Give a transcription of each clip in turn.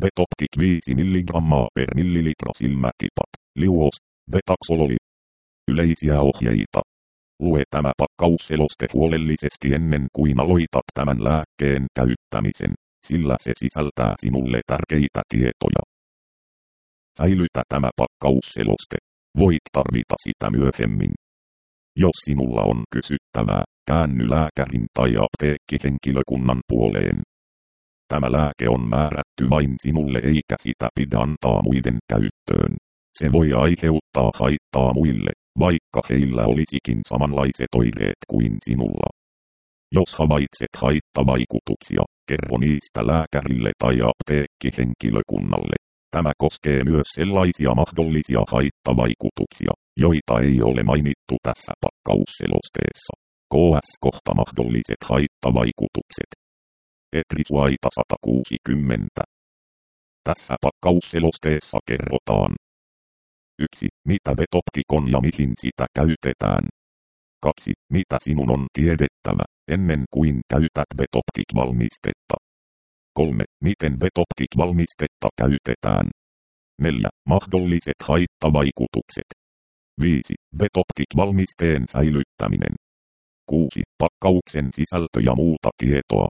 Betoptik 5 mg per millilitra silmätipat. Liuos, Betaxololi. Yleisiä ohjeita. Lue tämä pakkausseloste huolellisesti ennen kuin aloitat tämän lääkkeen käyttämisen, sillä se sisältää sinulle tärkeitä tietoja. Säilytä tämä pakkausseloste. Voit tarvita sitä myöhemmin. Jos sinulla on kysyttävää, käänny lääkärin tai apteekkihenkilökunnan puoleen. Tämä lääke on määrätty vain sinulle eikä sitä pidä antaa muiden käyttöön. Se voi aiheuttaa haittaa muille, vaikka heillä olisikin samanlaiset oireet kuin sinulla. Jos havaitset haittavaikutuksia, kerro niistä lääkärille tai apteekkihenkilökunnalle. Tämä koskee myös sellaisia mahdollisia haittavaikutuksia, joita ei ole mainittu tässä pakkausselosteessa. KS-kohta mahdolliset haittavaikutukset. Etrisuaita 160. Tässä pakkausselosteessa kerrotaan. 1. Mitä Betoptik on ja mihin sitä käytetään. 2. Mitä sinun on tiedettävä, ennen kuin käytät Betoptik-valmistetta. 3. Miten Betoptik-valmistetta käytetään. 4. Mahdolliset haittavaikutukset. 5. Betoptik-valmisteen säilyttäminen. 6. Pakkauksen sisältö ja muuta tietoa.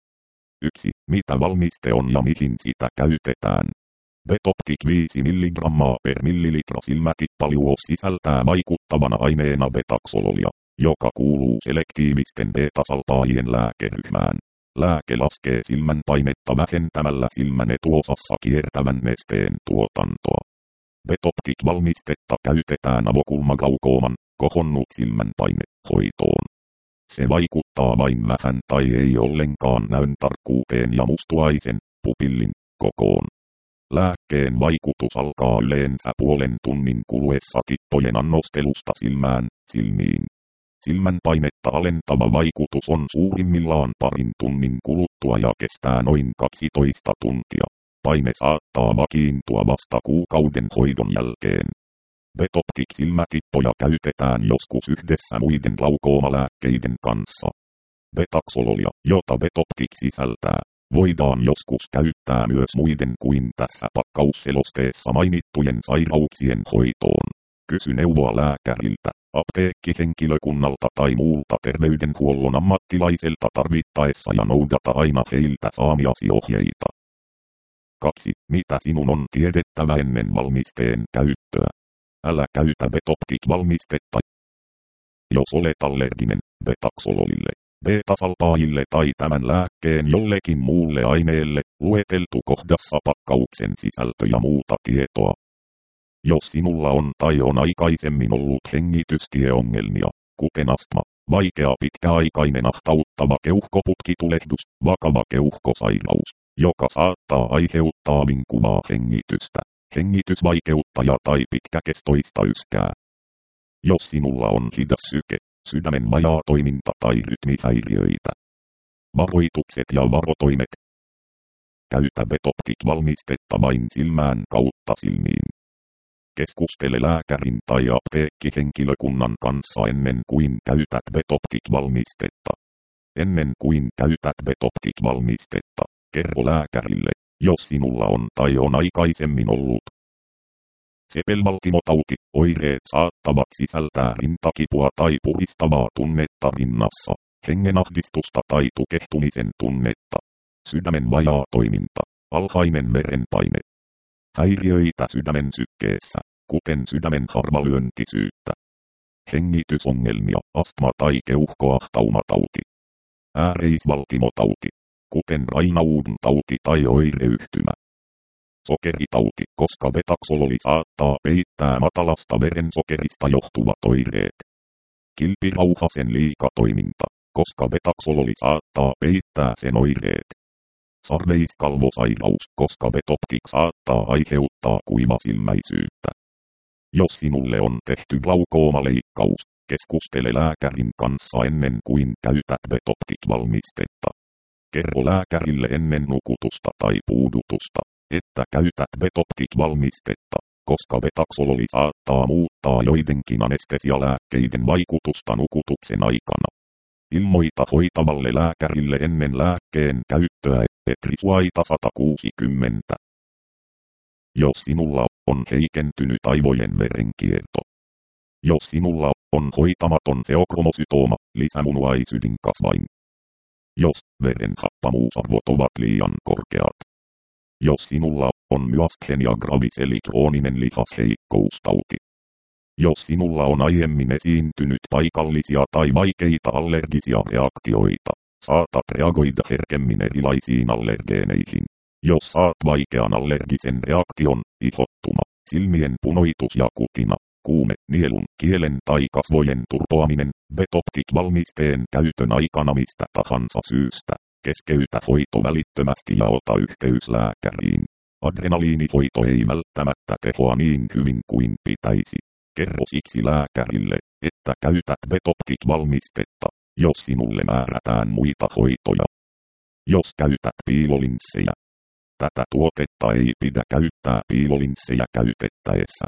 1. Mitä valmiste on ja mihin sitä käytetään. Betoptik 5 mg per millilitra silmätippaluos sisältää vaikuttavana aineena betaxololia, joka kuuluu selektiivisten beta-salpaajien lääkeryhmään. Lääke laskee silmän painetta vähentämällä silmän etuosassa kiertävän nesteen tuotantoa. Betoptik-valmistetta käytetään avokulmagaukooman, kohonnut silmänpaine, hoitoon. Se vaikuttaa vain vähän tai ei ollenkaan näön tarkkuuteen ja mustuaisen, pupillin, kokoon. Lääkkeen vaikutus alkaa yleensä puolen tunnin kuluessa tippojen annostelusta silmiin. Silmänpainetta alentava vaikutus on suurimmillaan parin tunnin kuluttua ja kestää noin 12 tuntia. Paine saattaa vakiintua vasta kuukauden hoidon jälkeen. Betoptik-silmätippoja käytetään joskus yhdessä muiden glaukoomalääkkeiden kanssa. Betaxololia, jota Betoptik sisältää, voidaan joskus käyttää myös muiden kuin tässä pakkausselosteessa mainittujen sairauksien hoitoon. Kysy neuvoa lääkäriltä, apteekkihenkilökunnalta tai muulta terveydenhuollon ammattilaiselta tarvittaessa ja noudata aina heiltä saamiasi ohjeita. 2. Mitä sinun on tiedettävä ennen valmisteen käyttöä? Älä käytä Betoptik-valmistetta. Jos olet allerginen betaxololille, beta-salpaajille tai tämän lääkkeen jollekin muulle aineelle, lueteltu kohdassa pakkauksen sisältö ja muuta tietoa. Jos sinulla on tai on aikaisemmin ollut hengitystieongelmia, kuten astma, vaikea pitkäaikainen ahtauttava keuhkoputkitulehdus, vakava keuhkosairaus, joka saattaa aiheuttaa vinkuvaa hengitystä, hengitysvaikeutta tai pitkäkestoista yskää. Jos sinulla on hidas syke, sydämen vajaa toiminta tai rytmihäiriöitä. Varoitukset ja varotoimet. Käytä Betoptik-valmistetta vain silmään kautta silmiin. Keskustele lääkärin tai apteekkihenkilökunnan kanssa ennen kuin käytät Betoptik-valmistetta. Ennen kuin käytät Betoptik-valmistetta, kerro lääkärille, jos sinulla on tai on aikaisemmin ollut. Sepelvaltimotauti, oireet saattavat sisältää rintakipua tai puristavaa tunnetta rinnassa, hengenahdistusta tai tukehtumisen tunnetta, sydämen vajaa toiminta, alhainen verenpaine. Häiriöitä sydämen sykkeessä, kuten sydämen harvalyöntisyyttä. Hengitysongelmia, astma tai keuhkoahtaumatauti. Ääreisvaltimotauti, kuten Raynaudin tauti tai oireyhtymä. Sokeritauti, koska betaxololi saattaa peittää matalasta verensokerista johtuvat oireet. Kilpirauhasen liikatoiminta, koska betaxololi saattaa peittää sen oireet. Sarveiskalvosairaus, koska Betoptik saattaa aiheuttaa kuivasilmäisyyttä. Jos sinulle on tehty glaukoomaleikkaus, keskustele lääkärin kanssa ennen kuin käytät Betoptik-valmistetta. Kerro lääkärille ennen nukutusta tai puudutusta, että käytät Betoptik-valmistetta, koska betaxololi saattaa muuttaa joidenkin anestesialääkkeiden vaikutusta nukutuksen aikana. Ilmoita hoitavalle lääkärille ennen lääkkeen käyttöä. Etrisuaita 160. Jos sinulla on heikentynyt aivojen verenkierto. Jos sinulla on hoitamaton feokromosytooma, lisämunuaisydin-kasvain. Jos verenhappamuusarvot ovat liian korkeat. Jos sinulla on myasthenia gravis eli krooninen lihasheikkoustauti. Jos sinulla on aiemmin esiintynyt paikallisia tai vaikeita allergisia reaktioita, saatat reagoida herkemmin erilaisiin allergeeneihin. Jos saat vaikean allergisen reaktion, ihottuma, silmien punoitus ja kutina, kuume, nielun, kielen tai kasvojen turpoaminen, Betoptik-valmisteen käytön aikana mistä tahansa syystä, keskeytä hoito välittömästi ja ota yhteys lääkäriin. Adrenaliinihoito ei välttämättä tehoa niin hyvin kuin pitäisi. Kerro siksi lääkärille, että käytät Betoptik-valmistetta, jos sinulle määrätään muita hoitoja. Jos käytät piilolinssejä. Tätä tuotetta ei pidä käyttää piilolinssejä käytettäessä.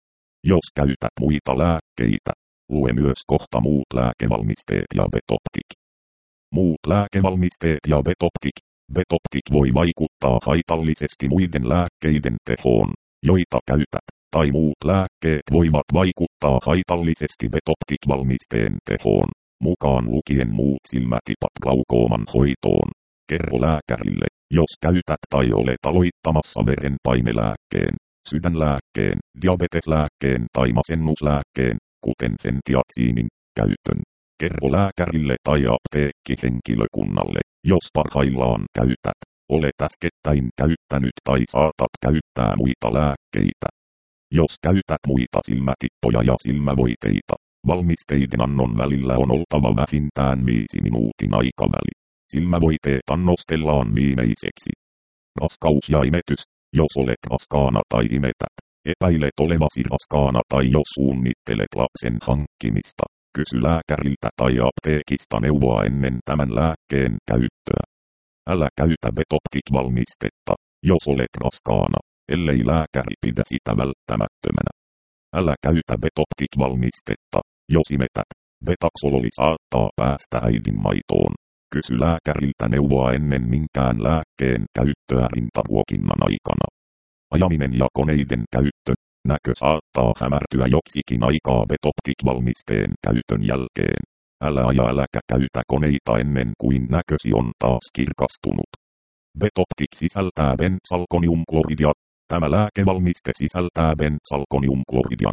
Jos käytät muita lääkkeitä, lue myös kohta muut lääkevalmisteet ja Betoptik. Muut lääkevalmisteet ja Betoptik. Betoptik voi vaikuttaa haitallisesti muiden lääkkeiden tehoon, joita käytät, tai muut lääkkeet voivat vaikuttaa haitallisesti Betoptik-valmisteen tehoon, mukaan lukien muut silmätipat glaukooman hoitoon. Kerro lääkärille, jos käytät tai olet aloittamassa verenpainelääkkeen, sydänlääkkeen, diabeteslääkkeen tai masennuslääkkeen, kuten fentiaksiinin, käytön. Kerro lääkärille tai apteekkihenkilökunnalle, jos parhaillaan käytät, olet äskettäin käyttänyt tai saatat käyttää muita lääkkeitä. Jos käytät muita silmätippoja ja silmävoiteita, valmisteiden annon välillä on oltava vähintään 5 minuutin aikaväli. Silmävoiteet annostellaan viimeiseksi. Raskaus ja imetys, jos olet raskaana tai imetät, epäilet olevasi raskaana tai jos suunnittelet lapsen hankkimista, kysy lääkäriltä tai apteekista neuvoa ennen tämän lääkkeen käyttöä. Älä käytä Betoptik-valmistetta, jos olet raskaana, ellei lääkäri pidä sitä välttämättömänä. Älä käytä Betoptik-valmistetta, jos imetät. Betaxololi saattaa päästä äidin maitoon. Kysy lääkäriltä neuvoa ennen minkään lääkkeen käyttöä rintaruokinnan aikana. Ajaminen ja koneiden käyttö. Näkö saattaa hämärtyä joksikin aikaa Betoptik-valmisteen käytön jälkeen. Älä aja äläkä käytä koneita ennen kuin näkösi on taas kirkastunut. Betoptik sisältää benzalkoniumkloridia. Tämä lääkevalmiste sisältää benzalkoniumkloridia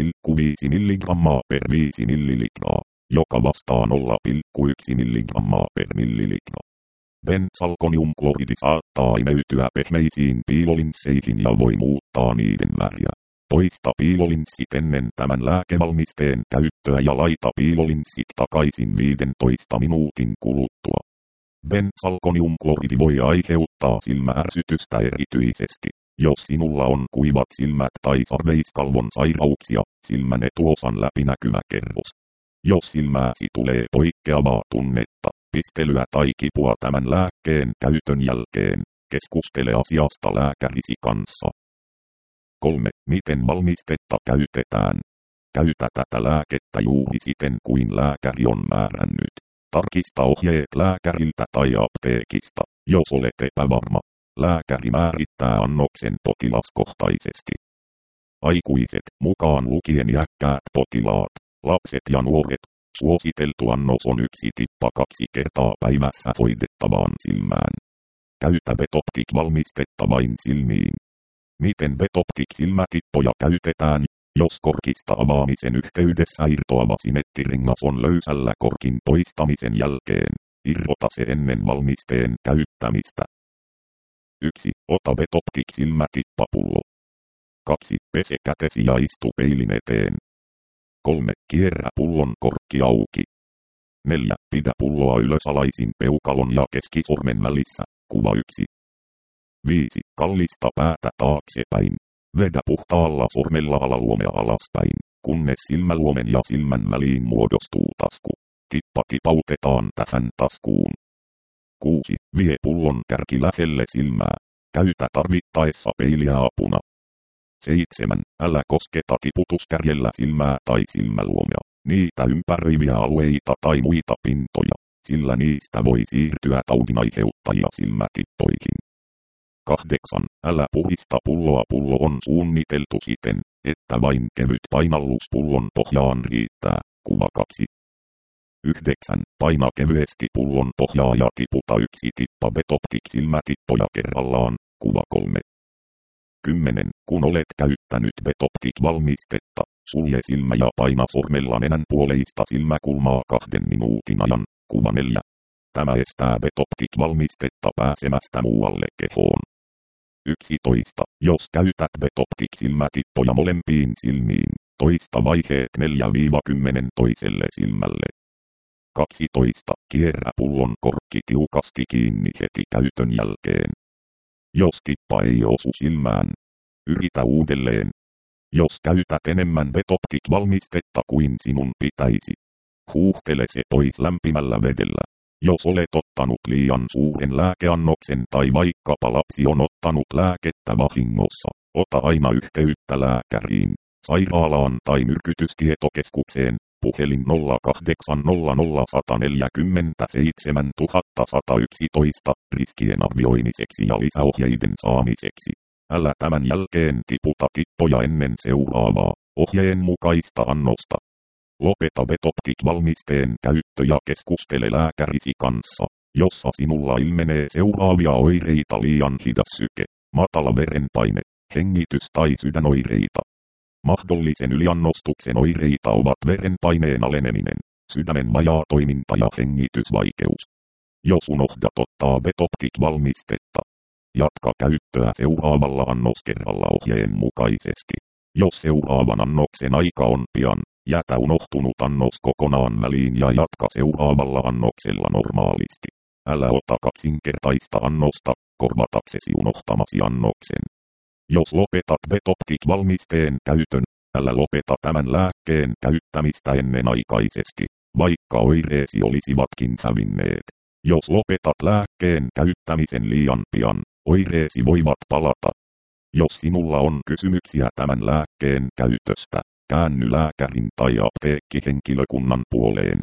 0,5 mg per 5 ml, joka vastaa 0,1 mg per millilitra. Benzalkoniumkloridi saattaa imeytyä pehmeisiin piilolinsseihin ja voi muuttaa niiden väriä. Poista piilolinssit ennen tämän lääkevalmisteen käyttöä ja laita piilolinssit takaisin 15 minuutin kuluttua. Benzalkoniumkloridi voi aiheuttaa silmäärsytystä erityisesti, jos sinulla on kuivat silmät tai sarveiskalvon sairauksia, silmän etuosan läpinäkyvä kerros. Jos silmääsi tulee poikkeavaa tunnetta, pistelyä tai kipua tämän lääkkeen käytön jälkeen, keskustele asiasta lääkärisi kanssa. 3. Miten valmistetta käytetään? Käytä tätä lääkettä juuri siten kuin lääkäri on määrännyt. Tarkista ohjeet lääkäriltä tai apteekista, jos olet epävarma. Lääkäri määrittää annoksen potilaskohtaisesti. Aikuiset, mukaan lukien iäkkäät potilaat, lapset ja nuoret, suositeltu annos on 1 tippa 2 kertaa päivässä hoidettavaan silmään. Käytä Betoptik-valmistetta vain silmiin. Miten Betoptik-silmätippoja käytetään, jos korkista avaamisen yhteydessä irtoava simettirengas on löysällä korkin poistamisen jälkeen? Irrota se ennen valmisteen käyttämistä. 1. Ota Betoptik-silmätippapullo. 2. Pese kätesi ja istu peilin eteen. 3. Kierrä pullon korkki auki. 4. Pidä pulloa ylösalaisin peukalon ja keskisormen välissä. Kuva 1. 5. Kallista päätä taaksepäin. Vedä puhtaalla sormella alaluomea alaspäin, kunnes silmäluomen ja silmän väliin muodostuu tasku. Tippa tipautetaan tähän taskuun. 6. Vie pullon kärki lähelle silmää. Käytä tarvittaessa peiliä apuna. 7. Älä kosketa tiputuskärjellä silmää tai silmäluomea, niitä ympäröiviä alueita tai muita pintoja, sillä niistä voi siirtyä taudinaiheuttajia silmätippoihin. 08. Älä purista pulloa. Pullo on suunniteltu siten, että vain kevyt painallus pullon pohjaan riittää. Kuva 2. 9. Paina kevyesti pullon pohjaa ja tiputa yksi tippa Betoptik silmätippoja kerrallaan. Kuva 3. 10. Kun olet käyttänyt Betoptik valmistetta, sulje silmä ja paina sormella nenän puoleista silmäkulmaa 2 minuutin ajan. Kuva 4. Tämä estää Betoptik valmistetta pääsemästä muualle kehoon. 11. Jos käytät Betoptik silmätippoja molempiin silmiin, toista vaiheet 4-10 toiselle silmälle. 12. Kierrä pullon korkki tiukasti kiinni heti käytön jälkeen. Jos tippa ei osu silmään, yritä uudelleen. Jos käytät enemmän Betoptik-valmistetta kuin sinun pitäisi, huuhtele se pois lämpimällä vedellä. Jos olet ottanut liian suuren lääkeannoksen tai vaikkapa lapsi on ottanut lääkettä vahingossa, ota aina yhteyttä lääkäriin, sairaalaan tai myrkytystietokeskukseen. Puhelin 0800 147 111 riskien arvioimiseksi ja lisäohjeiden saamiseksi. Älä tämän jälkeen tiputa tippoja ennen seuraavaa, ohjeen mukaista annosta. Lopeta Betoptik-valmisteen käyttö ja keskustele lääkärisi kanssa, jossa sinulla ilmenee seuraavia oireita: liian hidas syke, matala verenpaine, hengitys tai sydänoireita. Mahdollisen yliannostuksen oireita ovat verenpaineen aleneminen, sydämen vajaa toiminta ja hengitysvaikeus. Jos unohdat ottaa Betoptik-valmistetta, jatka käyttöä seuraavalla annoskerralla ohjeen mukaisesti. Jos seuraavan annoksen aika on pian, jätä unohtunut annos kokonaan väliin ja jatka seuraavalla annoksella normaalisti. Älä ota kaksinkertaista annosta korvataksesi unohtamasi annoksen. Jos lopetat Betoptik-valmisteen käytön, älä lopeta tämän lääkkeen käyttämistä ennenaikaisesti, vaikka oireesi olisivatkin hävinneet. Jos lopetat lääkkeen käyttämisen liian pian, oireesi voivat palata. Jos sinulla on kysymyksiä tämän lääkkeen käytöstä, käänny lääkärin tai apteekkihenkilökunnan puoleen.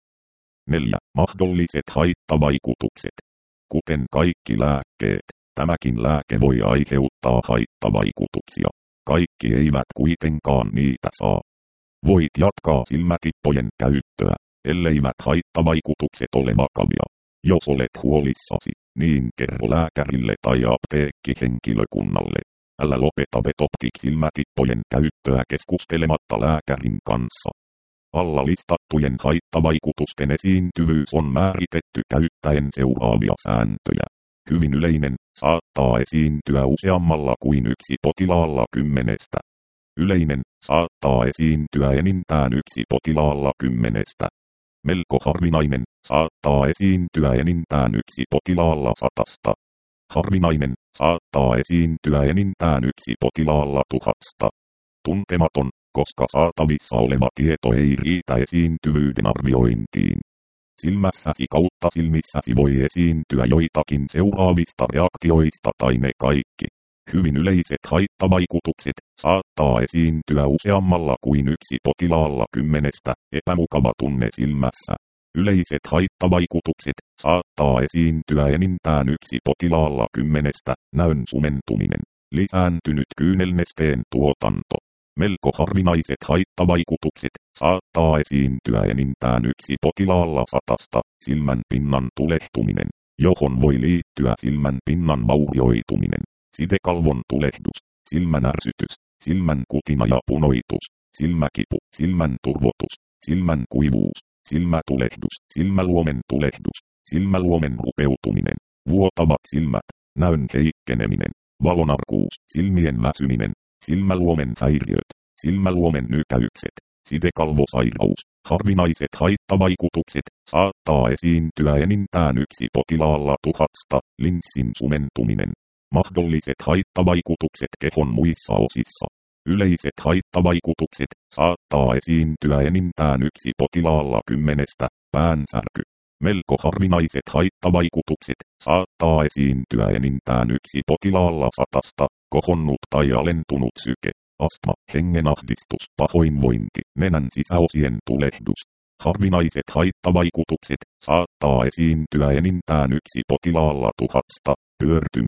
4. Mahdolliset haittavaikutukset. Kuten kaikki lääkkeet, tämäkin lääke voi aiheuttaa haittavaikutuksia. Kaikki eivät kuitenkaan niitä saa. Voit jatkaa silmätippojen käyttöä, elleivät haittavaikutukset ole vakavia. Jos olet huolissasi, niin kerro lääkärille tai apteekkihenkilökunnalle. Älä lopeta Betoptik-silmätippojen käyttöä keskustelematta lääkärin kanssa. Alla listattujen haittavaikutusten esiintyvyys on määritetty käyttäen seuraavia sääntöjä. Hyvin yleinen, saattaa esiintyä useammalla kuin yksi potilaalla 10. Yleinen, saattaa esiintyä enintään yksi potilaalla 10. Melko harvinainen, saattaa esiintyä enintään yksi potilaalla 100. Harvinainen, saattaa esiintyä enintään yksi potilaalla 1000. Tuntematon, koska saatavissa oleva tieto ei riitä esiintyvyyden arviointiin. Silmässäsi kautta silmissäsi voi esiintyä joitakin seuraavista reaktioista tai ne kaikki. Hyvin yleiset haittavaikutukset, saattaa esiintyä useammalla kuin yksi potilaalla 10. Epämukava tunne silmässä. Yleiset haittavaikutukset, saattaa esiintyä enintään yksi potilaalla 10. Näön sumentuminen. Lisääntynyt kyynelnesteen tuotanto. Melko harvinaiset haittavaikutukset, saattaa esiintyä enintään yksi potilaalla 100. Silmän pinnan tulehtuminen, johon voi liittyä silmän pinnan vaurioituminen, sidekalvon tulehdus, silmän ärsytys, silmän kutina ja punoitus, silmäkipu, silmän turvotus, silmän kuivuus, silmätulehdus, silmäluomen tulehdus, silmäluomen rupeutuminen, vuotavat silmät, näön heikkeneminen, valonarkuus, silmien väsyminen, silmäluomen häiriöt, silmäluomen nykäykset, sidekalvosairaus. Harvinaiset haittavaikutukset, saattaa esiintyä enintään yksi potilaalla 1000. Linssin sumentuminen. Mahdolliset haittavaikutukset kehon muissa osissa. Yleiset haittavaikutukset, saattaa esiintyä enintään yksi potilaalla 10. Päänsärky. Melko harvinaiset haittavaikutukset, saattaa esiintyä enintään yksi potilaalla 100. Kohonnut tai alentunut syke, astma, hengenahdistus, pahoinvointi, nenän sisäosien tulehdus. Harvinaiset haittavaikutukset, saattaa esiintyä enintään yksi potilaalla 1000. Pyörtyminen.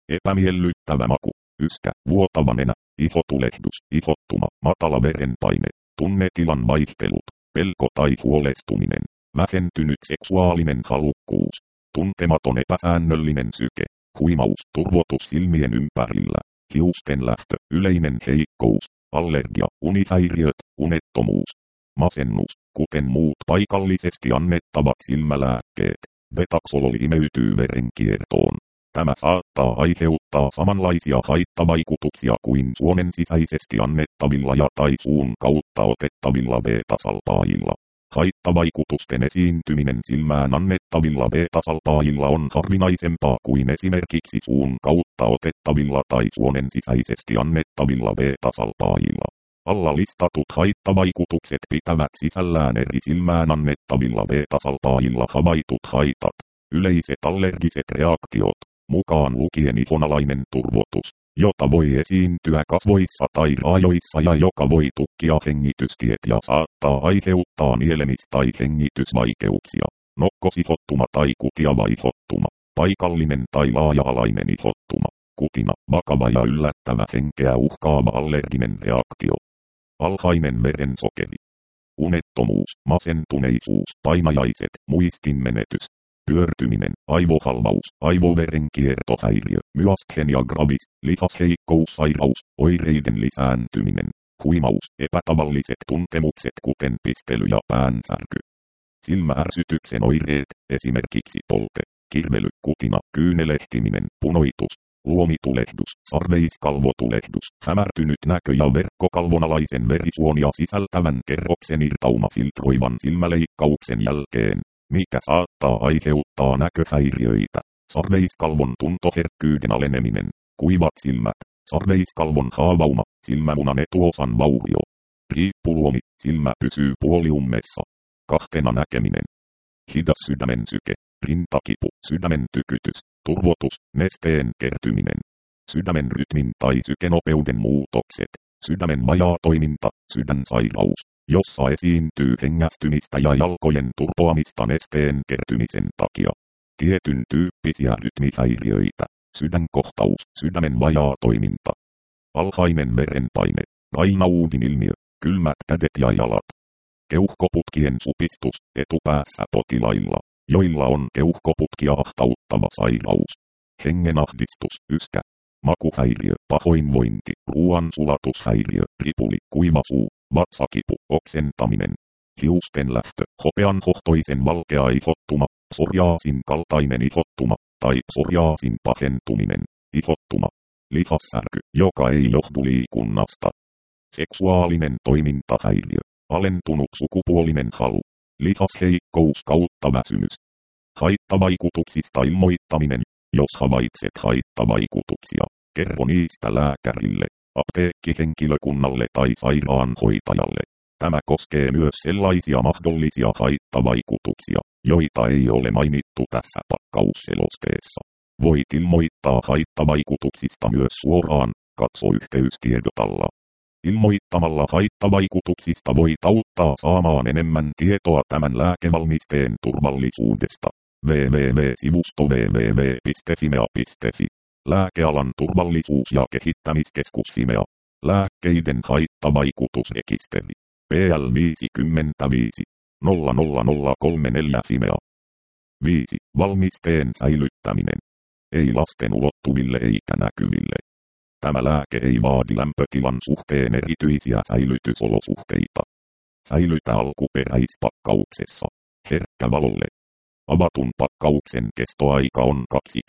epämiellyttävä maku, yskä, vuotava nenä, ihotulehdus, ihottuma, matala verenpaine, tunnetilan vaihtelut, pelko tai huolestuminen, vähentynyt seksuaalinen halukkuus, tuntematon epäsäännöllinen syke, huimaus, turvotus silmien ympärillä, hiusten lähtö, yleinen heikkous, allergia, unihäiriöt, unettomuus, masennus, kuten muut paikallisesti annettavat silmälääkkeet. Betaxololi imeytyy verenkiertoon. Tämä saattaa aiheuttaa samanlaisia haittavaikutuksia kuin suonen sisäisesti annettavilla ja tai suun kautta otettavilla beta-salpaajilla. Haittavaikutusten esiintyminen silmään annettavilla beta-salpaajilla on harvinaisempaa kuin esimerkiksi suun kautta otettavilla tai suonen sisäisesti annettavilla beta-salpaajilla. Alla listatut haittavaikutukset pitävät sisällään eri silmään annettavilla beta-salpaajilla havaitut haitat, yleiset allergiset reaktiot, mukaan lukien ihonalainen turvotus, jota voi esiintyä kasvoissa tai raajoissa ja joka voi tukkia hengitystiet ja saattaa aiheuttaa nielemis- tai hengitysvaikeuksia, nokkosihottuma tai kutiava ihottuma, paikallinen tai laaja-alainen ihottuma, kutina, vakava ja yllättävä henkeä uhkaava allerginen reaktio. Alhainen verensokeri, unettomuus, masentuneisuus, painajaiset, muistinmenetys, pyörtyminen, aivohalvaus, aivoverenkiertohäiriö, myasthenia gravis, lihasheikkoussairaus, oireiden lisääntyminen, huimaus, epätavalliset tuntemukset kuten pistely ja päänsärky. Silmäärsytyksen oireet, esimerkiksi polte, kirvely, kutina, kyynelehtiminen, punoitus, luomitulehdus, sarveiskalvotulehdus, hämärtynyt näkö ja verkkokalvonalaisen verisuonia sisältävän kerroksen irtauma filtroivan silmäleikkauksen jälkeen, mikä saattaa aiheuttaa näköhäiriöitä, sarveiskalvon tuntoherkkyyden aleneminen, kuivat silmät, sarveiskalvon haavauma, silmämunan etuosan vaurio, riippuluomi, silmä pysyy puoliummessa, kahtena näkeminen, hidas sydämen syke, rintakipu, sydämen tykytys, turvotus, nesteen kertyminen, sydämen rytmin tai sykenopeuden muutokset, sydämen vajaa toiminta, sydänsairaus, jossa esiintyy hengästymistä ja jalkojen turpoamista nesteen kertymisen takia, tietyn tyyppisiä rytmihäiriöitä, sydänkohtaus, sydämen vajaa toiminta, alhainen verenpaine, Raynaudin ilmiö, kylmät kädet ja jalat, keuhkoputkien supistus etupäässä potilailla, joilla on keuhkoputkia ahtauttava sairaus, hengenahdistus, yskä, makuhäiriö, pahoinvointi, ruoansulatushäiriö, ripuli, kuiva suu, vatsakipu, oksentaminen, hiusten lähtö, hopeanhohtoisen valkea ihottuma, psoriaasin kaltainen ihottuma, tai psoriaasin pahentuminen, ihottuma, lihassärky, joka ei johdu liikunnasta, seksuaalinen toimintahäiriö, alentunut sukupuolinen halu, lihasheikkous kautta väsymys. Haittavaikutuksista ilmoittaminen, jos havaitset haittavaikutuksia, kerro niistä lääkärille, apteekkihenkilökunnalle tai sairaanhoitajalle. Tämä koskee myös sellaisia mahdollisia haittavaikutuksia, joita ei ole mainittu tässä pakkausselosteessa. Voit ilmoittaa haittavaikutuksista myös suoraan, katso yhteystiedot alla. Ilmoittamalla haittavaikutuksista voit auttaa saamaan enemmän tietoa tämän lääkevalmisteen turvallisuudesta. www.sivusto www.fimea.fi. Lääkealan turvallisuus- ja kehittämiskeskus Fimea. Lääkkeiden haittavaikutusrekisteri. PL 55 00034 Fimea. 5. Valmisteen säilyttäminen. Ei lasten ulottuville eikä näkyville. Tämä lääke ei vaadi lämpötilan suhteen erityisiä säilytysolosuhteita. Säilytä alkuperäispakkauksessa. Herkkä valolle. Avatun pakkauksen kestoaika on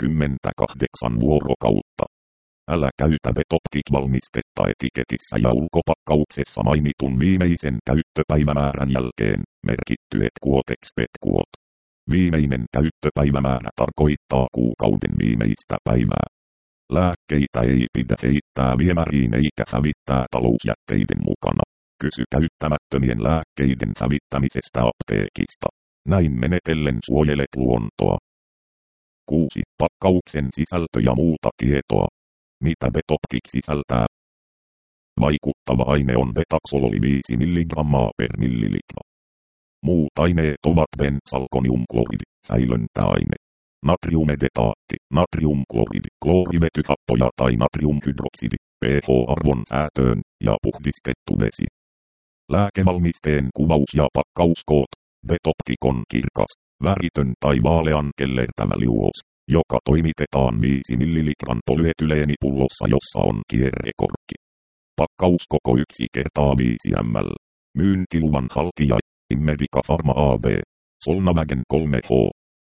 28 vuorokautta. Älä käytä Betoptic-valmistetta etiketissä ja ulkopakkauksessa mainitun viimeisen käyttöpäivämäärän jälkeen, merkitty et quotex pet quote. Viimeinen käyttöpäivämäärä tarkoittaa kuukauden viimeistä päivää. Lääkkeitä ei pidä heittää viemäriin eikä hävittää talousjätteiden mukana. Kysy käyttämättömien lääkkeiden hävittämisestä apteekista. Näin menetellen suojelet luontoa. 6. Pakkauksen sisältö ja muuta tietoa. Mitä Betoptic sisältää? Vaikuttava aine on betaxololi 5 mg per millilitra. Muut aineet ovat benzalkoniumkloridi, säilöntäaine. natriumedetaatti, natriumkloridi, kloorivetyhappoja tai natriumhydroksidi, pH-arvon säätöön ja puhdistettu vesi. Lääkevalmisteen kuvaus ja pakkauskoot. Betoptikon kirkas, väritön tai vaalean kellertävä liuos, joka toimitetaan 5 ml polyetyleenipullossa, jossa on kierrekorkki. Pakkauskoko 1 kertaa 5 ml. Myyntiluvan haltija, Immedica Pharma AB. Solnavägen 3H.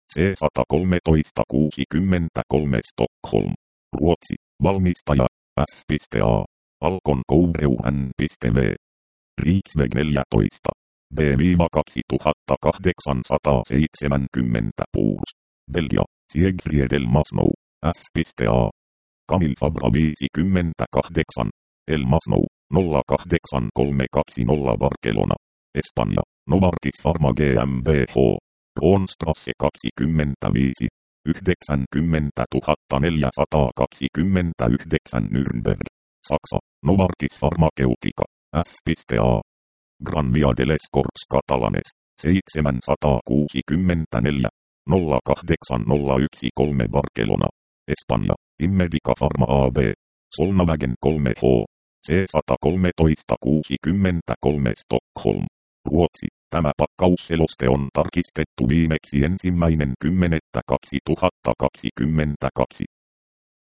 C11363 Stockholm. Ruotsi. Valmistaja, S.A. Alkon Koureu N.V. Riksväg 14. B-2870 Puurs. Belgia. Siegfriedel Masnou. S.A. Camille Fabra 58. El Masnou. 08320 Barcelona. Espanja. Novartis Pharma GmbH. Kronstrasse 25. 90429 Nürnberg. Saksa. Novartis Pharmaceutica. S.A. Gran Via de les Corts Catalanes. 764 08013 Barcelona. Espanja. Immedica Pharma AB. Solnavägen 3H. C11363 Stockholm. Ruotsi. Tämä pakkausseloste on tarkistettu viimeksi 1.10.2022.